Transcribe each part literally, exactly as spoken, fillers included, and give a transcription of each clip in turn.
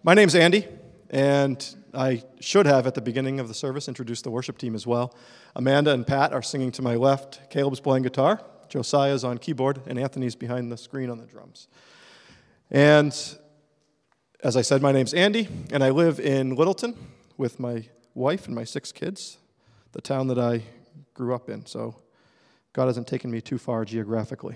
My name's Andy, and I should have at the beginning of the service introduced the worship team as well. Amanda and Pat are singing to my left. Caleb's playing guitar. Josiah's on keyboard, and Anthony's behind the screen on the drums. And as I said, my name's Andy, and I live in Littleton with my wife and my six kids, the town that I grew up in. So God hasn't taken me too far geographically.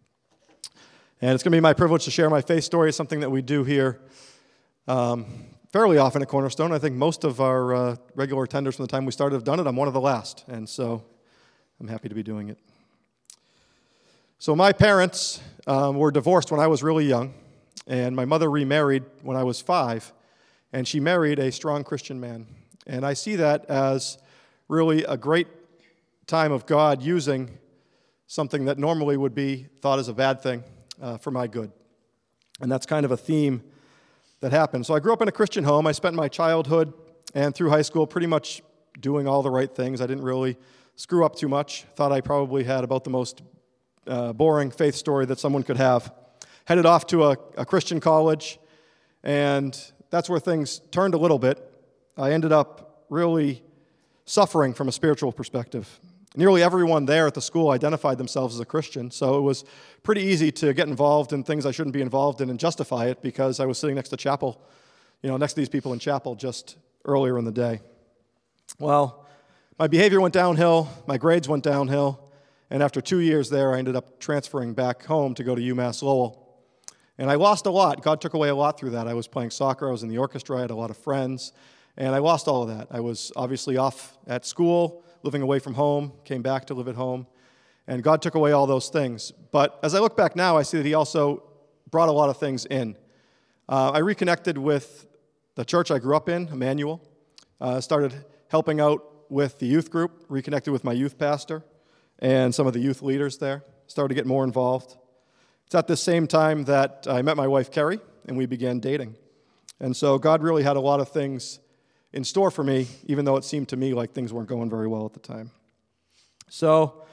And it's going to be my privilege to share my faith story, something that we do here um, fairly often at Cornerstone. I think most of our uh, regular attenders from the time we started have done it. I'm one of the last, and so I'm happy to be doing it. So my parents um, were divorced when I was really young, and my mother remarried when I was five, and she married a strong Christian man. And I see that as really a great time of God using something that normally would be thought as a bad thing uh, for my good. And that's kind of a theme that happened. So I grew up in a Christian home. I spent my childhood and through high school pretty much doing all the right things. I didn't really screw up too much. Thought I probably had about the most uh, boring faith story that someone could have. Headed off to a, a Christian college, and that's where things turned a little bit. I ended up really suffering from a spiritual perspective. Nearly everyone there at the school identified themselves as a Christian, so it was pretty easy to get involved in things I shouldn't be involved in and justify it because I was sitting next to chapel, you know, next to these people in chapel just earlier in the day. Well, my behavior went downhill, my grades went downhill, and after two years there, I ended up transferring back home to go to UMass Lowell. And I lost a lot. God took away a lot through that. I was playing soccer, I was in the orchestra, I had a lot of friends, and I lost all of that. I was obviously off at school, living away from home, came back to live at home, and God took away all those things. But as I look back now, I see that He also brought a lot of things in. Uh, I reconnected with the church I grew up in, Emmanuel, uh, started helping out with the youth group, reconnected with my youth pastor and some of the youth leaders there, started to get more involved. It's at this same time that I met my wife, Carrie, and we began dating. And so God really had a lot of things in store for me, even though it seemed to me like things weren't going very well at the time. So,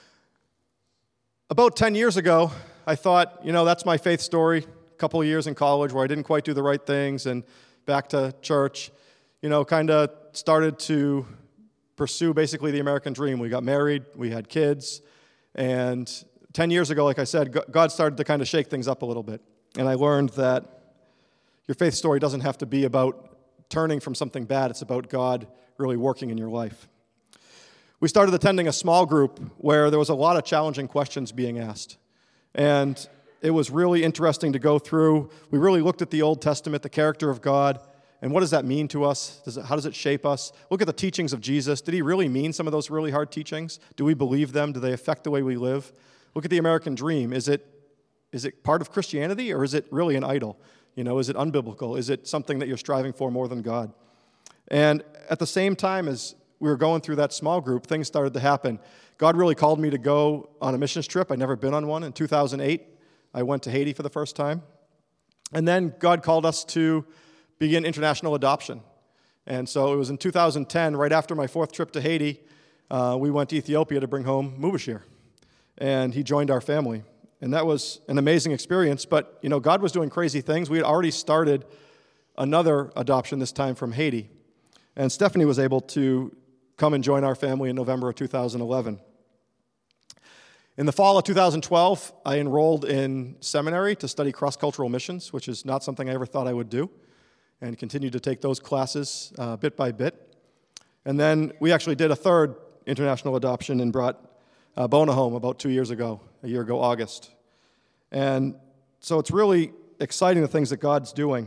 about ten years ago, I thought, you know, that's my faith story. A couple of years in college where I didn't quite do the right things and back to church, you know, kind of started to pursue basically the American dream. We got married, we had kids, and ten years ago, like I said, God started to kind of shake things up a little bit. And I learned that your faith story doesn't have to be about turning from something bad. It's about God really working in your life. We started attending a small group where there was a lot of challenging questions being asked. And it was really interesting to go through. We really looked at the Old Testament, the character of God, and what does that mean to us? Does it, how does it shape us? Look at the teachings of Jesus. Did He really mean some of those really hard teachings? Do we believe them? Do they affect the way we live? Look at the American dream. Is it, is it part of Christianity, or is it really an idol? You know, is it unbiblical? Is it something that you're striving for more than God? And at the same time as we were going through that small group, things started to happen. God really called me to go on a missions trip. I'd never been on one. In two thousand eight, I went to Haiti for the first time. And then God called us to begin international adoption. And so it was in two thousand ten, right after my fourth trip to Haiti, uh, we went to Ethiopia to bring home Mubashir. And he joined our family. And that was an amazing experience, but, you know, God was doing crazy things. We had already started another adoption, this time from Haiti. And Stephanie was able to come and join our family in November of two thousand eleven. In the fall of two thousand twelve, I enrolled in seminary to study cross-cultural missions, which is not something I ever thought I would do, and continued to take those classes uh, bit by bit. And then we actually did a third international adoption and brought Uh, Bona home about two years ago, a year ago, August. And so it's really exciting the things that God's doing.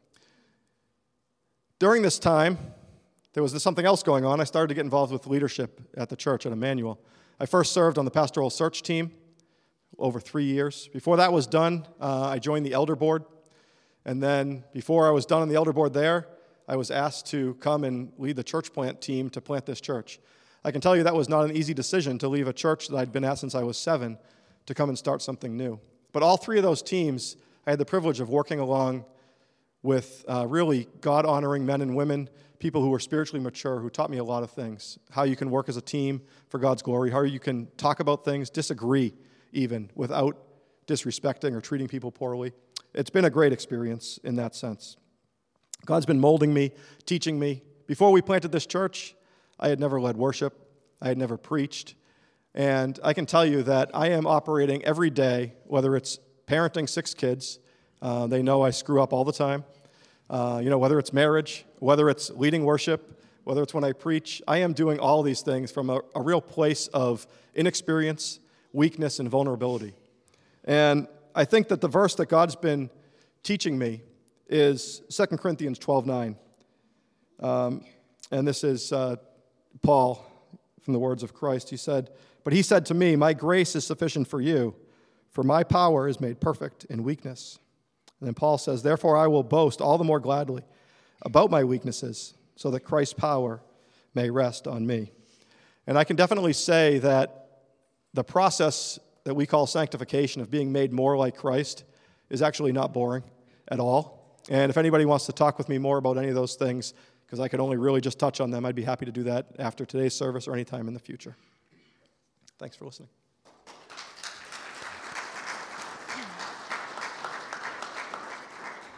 During this time, there was something else going on. I started to get involved with leadership at the church at Emmanuel. I first served on the pastoral search team over three years. Before that was done, uh, I joined the elder board. And then before I was done on the elder board there, I was asked to come and lead the church plant team to plant this church. I can tell you that was not an easy decision to leave a church that I'd been at since I was seven to come and start something new. But all three of those teams, I had the privilege of working along with uh, really God-honoring men and women, people who were spiritually mature, who taught me a lot of things. How you can work as a team for God's glory, how you can talk about things, disagree even, without disrespecting or treating people poorly. It's been a great experience in that sense. God's been molding me, teaching me. Before we planted this church, I had never led worship. I had never preached. And I can tell you that I am operating every day, whether it's parenting six kids, uh, they know I screw up all the time, uh, you know, whether it's marriage, whether it's leading worship, whether it's when I preach, I am doing all these things from a, a real place of inexperience, weakness, and vulnerability. And I think that the verse that God's been teaching me is Second Corinthians twelve nine. Um, and this is uh, Paul from the words of Christ. He said, "But he said to me, my grace is sufficient for you, for my power is made perfect in weakness." And then Paul says, "Therefore I will boast all the more gladly about my weaknesses, so that Christ's power may rest on me." And I can definitely say that the process that we call sanctification, of being made more like Christ, is actually not boring at all. And if anybody wants to talk with me more about any of those things, because I could only really just touch on them, I'd be happy to do that after today's service or any time in the future. Thanks for listening.